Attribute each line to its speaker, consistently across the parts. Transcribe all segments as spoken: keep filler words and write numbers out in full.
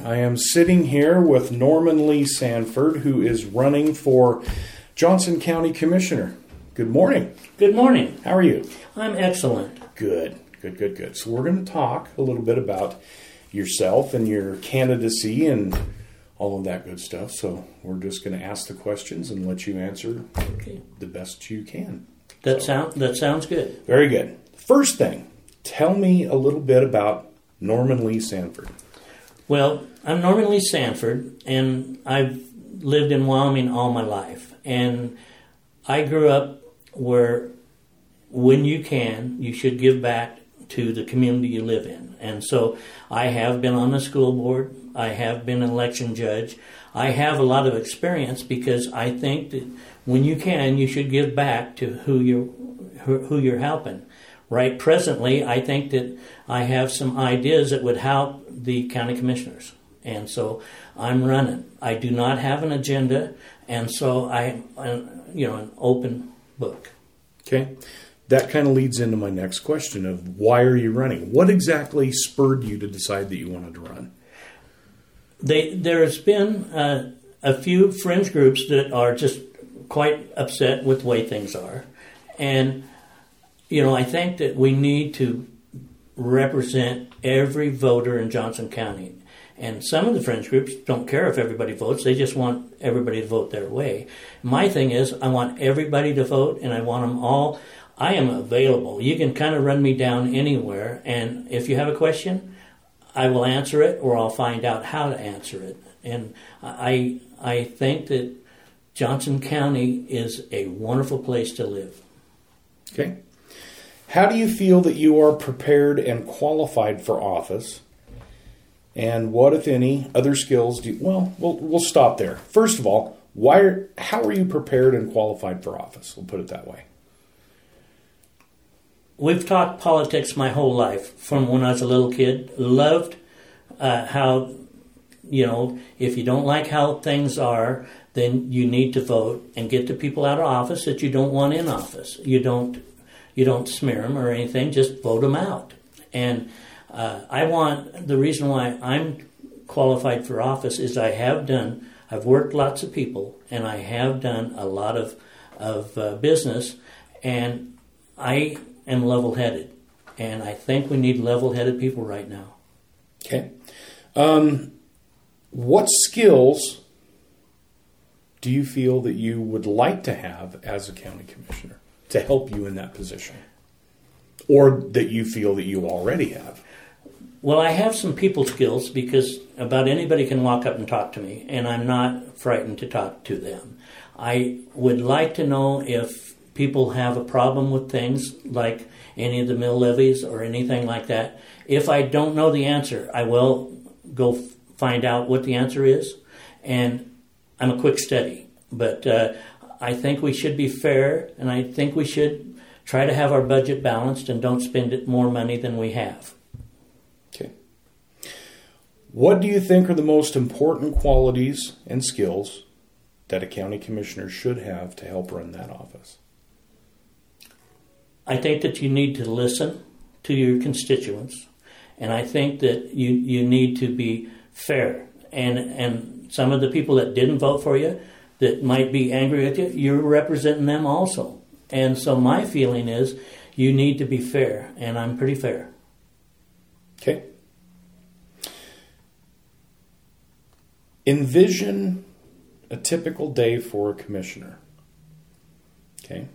Speaker 1: I am sitting here with Norman Lee Sanford, who is running for Johnson County Commissioner. Good morning.
Speaker 2: Good morning.
Speaker 1: How are you?
Speaker 2: I'm excellent.
Speaker 1: Good, good, good, good. So we're going to talk a little bit about yourself and your candidacy and all of that good stuff. So we're just going to ask the questions and let you answer
Speaker 2: Okay.
Speaker 1: the best you can.
Speaker 2: That
Speaker 1: So,
Speaker 2: sound that sounds good.
Speaker 1: very good. First thing, tell me a little bit about Norman Lee Sanford.
Speaker 2: Well, I'm Norman Lee Sanford, and I've lived in Wyoming all my life. And I grew up where, when you can, you should give back to the community you live in. And so I have been on the school board. I have been an election judge. I have a lot of experience because I think that when you can, you should give back to who you're, who, who you're helping. Right presently, I think that I have some ideas that would help the county commissioners. And so I'm running. I do not have an agenda, and so I, I'm, you know, an open book.
Speaker 1: Okay. That kind of leads into my next question of why are you running? What exactly spurred you to decide that you wanted to run?
Speaker 2: They, there's been uh, a few fringe groups that are just quite upset with the way things are. And, you know, I think that we need to represent every voter in Johnson County. And some of the fringe groups don't care if everybody votes. They just want everybody to vote their way. My thing is I want everybody to vote, and I want them all. I am available. You can kind of run me down anywhere, and if you have a question, I will answer it, or I'll find out how to answer it. And I I think that Johnson County is a wonderful place to live.
Speaker 1: Okay. How do you feel that you are prepared and qualified for office? And what, if any, other skills do you... Well, we'll, we'll stop there. First of all, why? Are, how are you prepared and qualified for office? We'll put it that way.
Speaker 2: We've talked politics my whole life from when I was a little kid. Loved uh, how, you know, if you don't like how things are, then you need to vote and get the people out of office that you don't want in office. You don't, you don't smear them or anything. Just vote them out. And uh, I want the reason why I'm qualified for office is I have done. I've worked lots of people, and I have done a lot of of uh, business, and I am level-headed, and I think we need level-headed people right now.
Speaker 1: Okay. Um, what skills do you feel that you would like to have as a county commissioner to help you in that position? Or that you feel that you already have?
Speaker 2: Well, I have some people skills because about anybody can walk up and talk to me, and I'm not frightened to talk to them. I would like to know if people have a problem with things like any of the mill levies or anything like that. If I don't know the answer, I will go f- find out what the answer is, and I'm a quick study. But uh, I think we should be fair, and I think we should try to have our budget balanced and don't spend it more money than we have.
Speaker 1: Okay. What do you think are the most important qualities and skills that a county commissioner should have to help run that office?
Speaker 2: I think that you need to listen to your constituents, and I think that you, you need to be fair. And and some of the people that didn't vote for you, that might be angry with you, you're representing them also. And so my feeling is you need to be fair, and I'm pretty fair.
Speaker 1: Okay. Envision a typical day for a commissioner. Okay.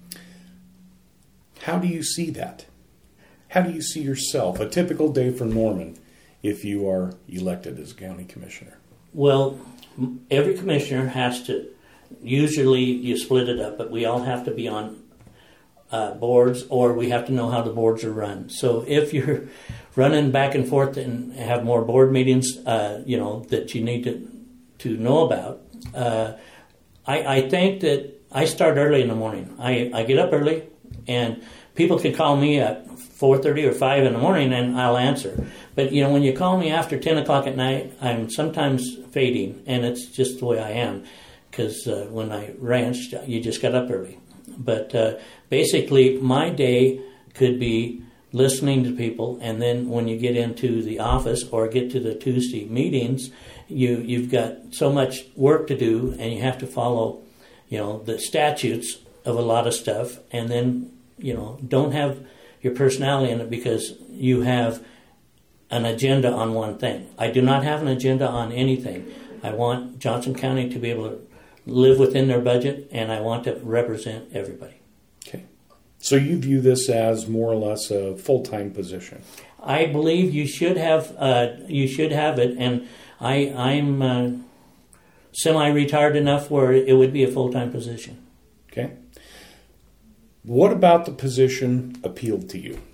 Speaker 1: How do you see that? How do you see yourself, a typical day for Norman, if you are elected as a county commissioner?
Speaker 2: Well, every commissioner has to, usually you split it up, but we all have to be on uh, boards, or we have to know how the boards are run. So if you're running back and forth and have more board meetings, uh, you know, that you need to to know about, uh, I, I think that I start early in the morning. I, I get up early, and people can call me at four thirty or five in the morning, and I'll answer. But, you know, when you call me after ten o'clock at night, I'm sometimes fading, and it's just the way I am. Because uh, when I ranched, you just got up early. But uh, basically, my day could be listening to people, and then when you get into the office or get to the Tuesday meetings, you you've got so much work to do, and you have to follow, you know, the statutes of a lot of stuff, and then, you know, don't have your personality in it because you have an agenda on one thing. I do not have an agenda on anything. I want Johnson County to be able to live within their budget, and I want to represent everybody.
Speaker 1: Okay. So you view this as more or less a full-time position?
Speaker 2: I believe you should have uh, you should have it, and I, I'm uh, semi-retired enough where it would be a full-time position.
Speaker 1: Okay. What about the position appealed to you?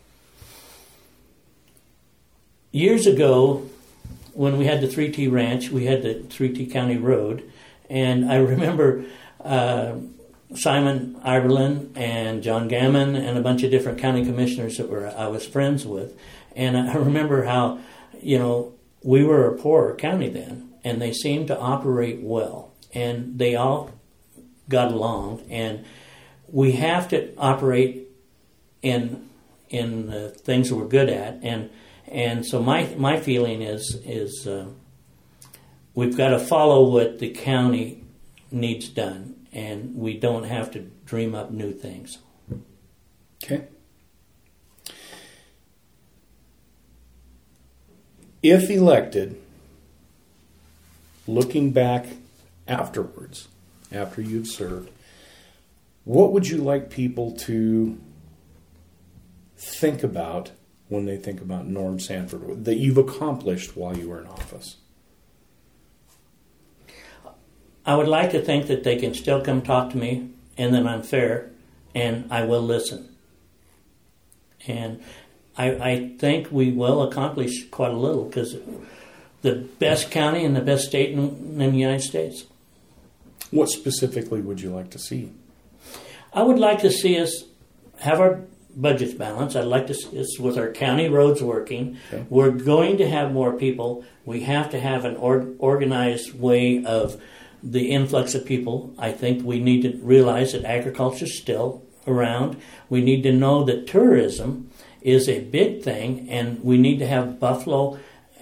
Speaker 2: Years ago, when we had the three T Ranch, we had the three T County Road, and I remember uh, Simon Iberlin and John Gammon and a bunch of different county commissioners that were I was friends with, and I remember how, you know, we were a poorer county then, and they seemed to operate well, and they all got along, and we have to operate in in the things that we're good at, and and so my my feeling is is uh, we've got to follow what the county needs done, and we don't have to dream up new things.
Speaker 1: Okay. If elected, looking back afterwards, after you've served, what would you like people to think about when they think about Norm Sanford that you've accomplished while you were in office?
Speaker 2: I would like to think that they can still come talk to me, and that I'm fair, and I will listen. And I, I think we will accomplish quite a little, because the best county and the best state in, in the United States.
Speaker 1: What specifically would you like to see?
Speaker 2: I would like to see us have our budgets balanced. I'd like to see us with our county roads working. Okay. We're going to have more people. We have to have an or- organized way of the influx of people. I think we need to realize that agriculture is still around. We need to know that tourism is a big thing, and we need to have Buffalo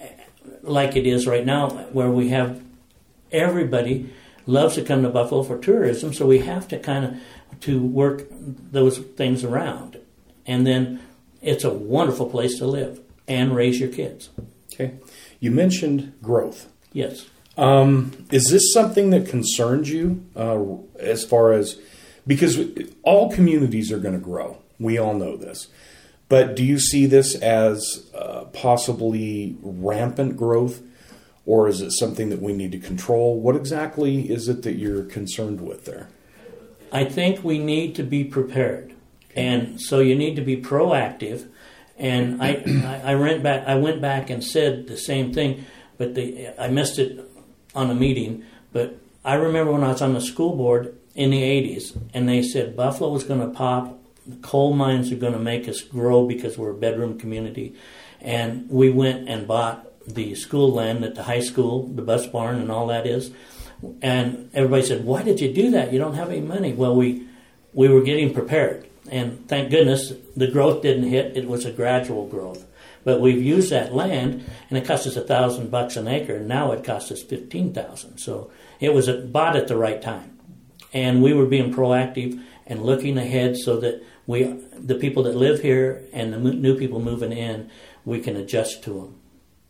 Speaker 2: like it is right now, where we have everybody loves to come to Buffalo for tourism, so we have to kind of to work those things around. And then it's a wonderful place to live and raise your kids.
Speaker 1: Okay. You mentioned growth.
Speaker 2: Yes.
Speaker 1: Um, is this something that concerns you uh, as far as, because all communities are going to grow. We all know this. But do you see this as uh, possibly rampant growth, or is it something that we need to control? What exactly is it that you're concerned with there?
Speaker 2: I think we need to be prepared. And so you need to be proactive. And I, I, I went back. I went back and said the same thing, but the, I missed it on a meeting. But I remember when I was on the school board in the eighties, and they said Buffalo was going to pop. The coal mines are going to make us grow because we're a bedroom community. And we went and bought the school land at the high school, the bus barn, and all that is. And everybody said, "Why did you do that? You don't have any money." Well, we we were getting prepared. And thank goodness the growth didn't hit. It was a gradual growth. But we've used that land, and it cost us a thousand bucks an acre, and now it costs us fifteen thousand. So it was bought at the right time, and we were being proactive and looking ahead so that we, the people that live here and the new people moving in, we can adjust to them.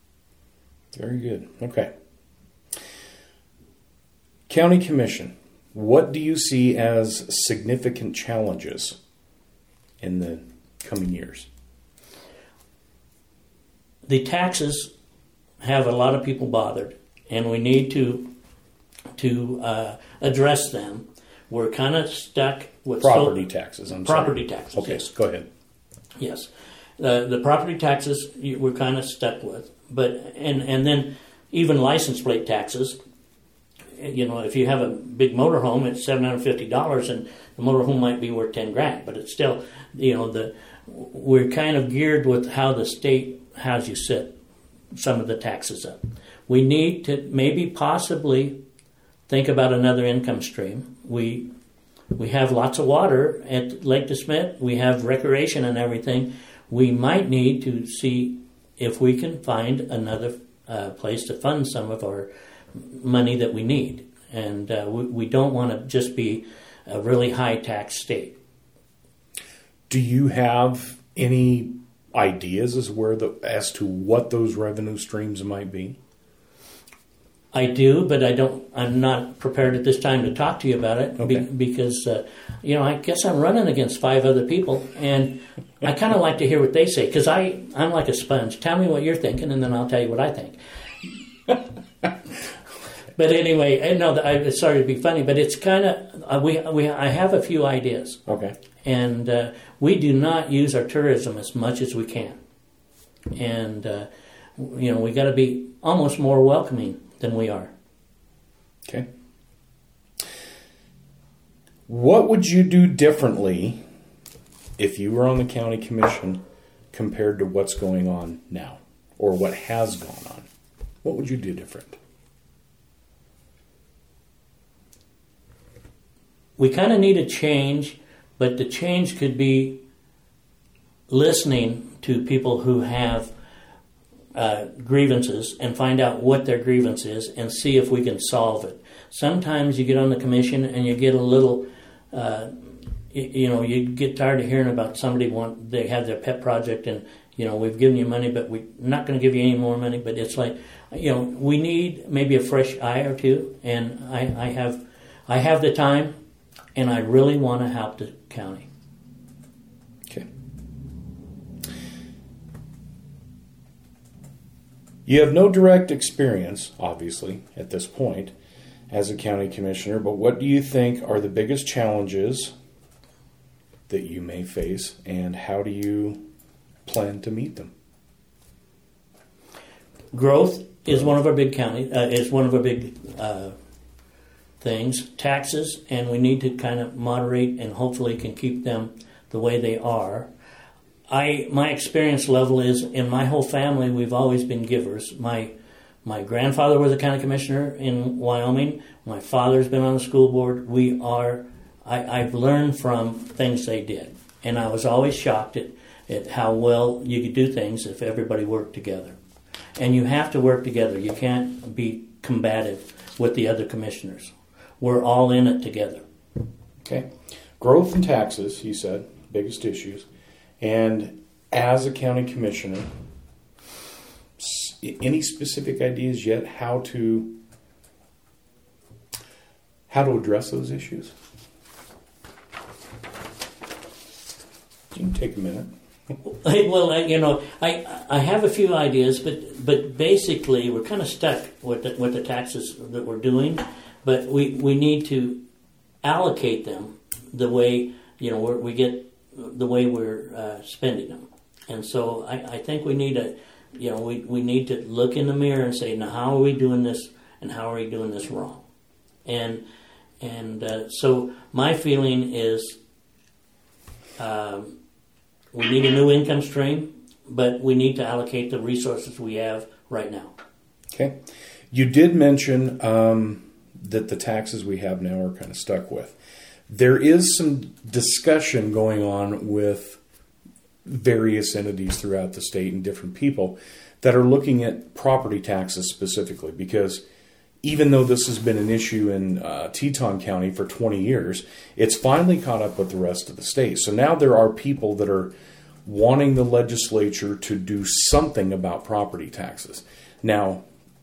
Speaker 1: Very good. Okay. County Commission, what do you see as significant challenges in the coming years?
Speaker 2: The taxes have a lot of people bothered, and we need to to uh, address them. We're kind of stuck with
Speaker 1: property
Speaker 2: so,
Speaker 1: taxes. I'm
Speaker 2: property
Speaker 1: sorry.
Speaker 2: taxes.
Speaker 1: Okay,
Speaker 2: yes.
Speaker 1: Go ahead.
Speaker 2: Yes, the the property taxes we're kind of stuck with, but and and then even license plate taxes. You know, if you have a big motorhome, it's seven hundred fifty dollars, and the motorhome might be worth ten grand. But it's still, you know, the we're kind of geared with how the state has you set some of the taxes up. We need to maybe possibly think about another income stream. We we have lots of water at Lake DeSmet. We have recreation and everything. we might need to see if we can find another uh, place to fund some of our money that we need. And uh, we, we don't want to just be a really high tax state.
Speaker 1: Do you have any ideas as where the as to what those revenue streams might be?
Speaker 2: I do, but I don't. I'm not prepared at this time to talk to you about it
Speaker 1: Okay.
Speaker 2: be, because, uh, you know, I guess I'm running against five other people, and I kind of like to hear what they say because I I'm like a sponge. Tell me what you're thinking, and then I'll tell you what I think. But anyway, I know that I sorry to be funny, but it's kind of uh, we we I have a few ideas.
Speaker 1: Okay.
Speaker 2: And uh, we do not use our tourism as much as we can. And, uh, you know, we got to be almost more welcoming than we are.
Speaker 1: Okay. What would you do differently if you were on the county commission compared to what's going on now or what has gone on? What would you do different?
Speaker 2: We kind of need a change, but the change could be listening to people who have uh, grievances and find out what their grievance is and see if we can solve it. Sometimes you get on the commission and you get a little, uh, you, you know, you get tired of hearing about somebody want they have their pet project and, you know, we've given you money, but we're not going to give you any more money. But it's like, you know, we need maybe a fresh eye or two, and I, I have, I have the time. And I really want to help the county.
Speaker 1: Okay. You have no direct experience, obviously, at this point, as a county commissioner, but what do you think are the biggest challenges that you may face, and how do you plan to meet them?
Speaker 2: Growth is one of our big county, uh, is one of our big uh things, taxes, and we need to kind of moderate and hopefully can keep them the way they are. I my experience level is in my whole family we've always been givers. My my grandfather was a county commissioner in Wyoming. My father's been on the school board. We are I, I've learned from things they did, and I was always shocked at, at how well you could do things if everybody worked together. And you have to work together. You can't be combative with the other commissioners. We're all in it together.
Speaker 1: Okay. Growth and taxes, he said, biggest issues. And as a county commissioner, any specific ideas yet how to how to address those issues? You can take a minute.
Speaker 2: Well, I, you know, I I have a few ideas, but but basically we're kind of stuck with the, with the taxes that we're doing. But we, we need to allocate them the way, you know, we're, we get the way we're uh, spending them. And so I, I think we need to, you know, we, we need to look in the mirror and say, now how are we doing this and how are we doing this wrong? And and uh, so my feeling is um, we need a new income stream, but we need to allocate the resources we have right now.
Speaker 1: Okay. You did mention um, that the taxes we have now are kind of stuck with. There is some discussion going on with various entities throughout the state and different people that are looking at property taxes specifically, because even though this has been an issue in uh, Teton County for twenty years, it's finally caught up with the rest of the state. So now there are people that are wanting the legislature to do something about property taxes. Now,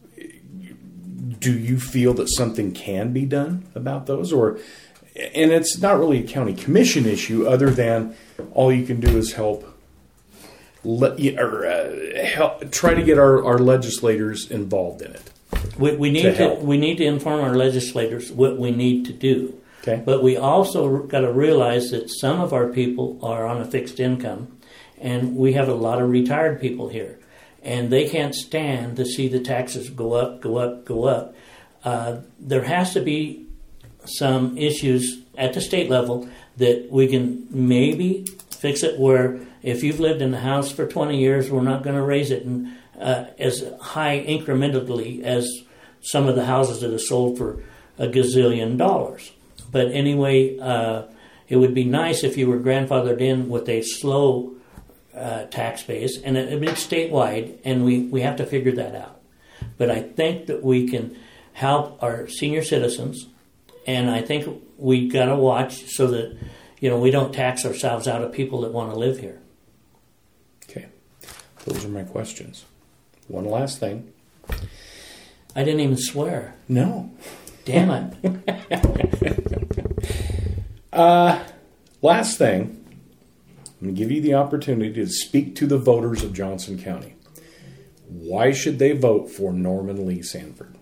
Speaker 1: do you feel that something can be done about those? Or, and it's not really a county commission issue other than all you can do is help, let, or, uh, help try to get our, our legislators involved in it.
Speaker 2: We, we need
Speaker 1: to,
Speaker 2: to,
Speaker 1: help.
Speaker 2: we need to inform our legislators what we need to do.
Speaker 1: Okay.
Speaker 2: But we also got to realize that some of our people are on a fixed income, and we have a lot of retired people here, and they can't stand to see the taxes go up, go up, go up. Uh, there has to be some issues at the state level that we can maybe fix it where if you've lived in the house for twenty years, we're not going to raise it in, uh, as high incrementally as some of the houses that are sold for a gazillion dollars. But anyway, uh, it would be nice if you were grandfathered in with a slow uh, tax base, and it, it's statewide, and we, we have to figure that out. But I think that we can help our senior citizens, and I think we got to watch so that, you know, we don't tax ourselves out of people that want to live here.
Speaker 1: Okay. Those are my questions. One last thing.
Speaker 2: I didn't even swear.
Speaker 1: No.
Speaker 2: Damn it.
Speaker 1: uh, last thing. I'm going to give you the opportunity to speak to the voters of Johnson County. Why should they vote for Norman Lee Sanford?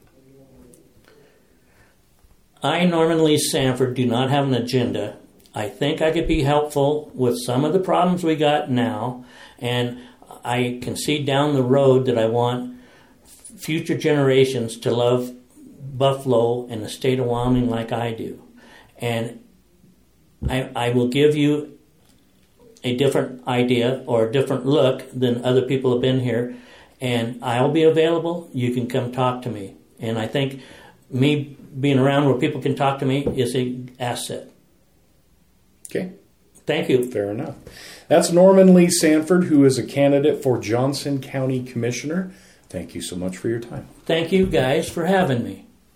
Speaker 2: I, Norman Lee Sanford, do not have an agenda. I think I could be helpful with some of the problems we got now, and I can see down the road that I want future generations to love Buffalo and the state of Wyoming like I do. And I, I will give you a different idea or a different look than other people have been here, and I'll be available. You can come talk to me. And I think me being around where people can talk to me is an asset.
Speaker 1: Okay.
Speaker 2: Thank you.
Speaker 1: Fair enough. That's Norman Lee Sanford, who is a candidate for Johnson County Commissioner. Thank you so much for your time.
Speaker 2: Thank you guys for having me.